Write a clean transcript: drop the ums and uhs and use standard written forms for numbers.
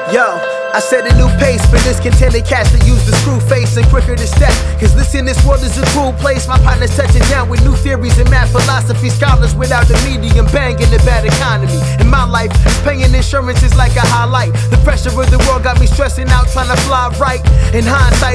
Yo, I set a new pace for this contented cats that use the screw face and quicker to step. Cause listen, this world is a cruel place. My partner's touching down with new theories and math philosophy. Scholars without the medium banging the bad economy. In my life, paying insurance is like a highlight. The pressure of the world got me stressing out, trying to fly right. In hindsight,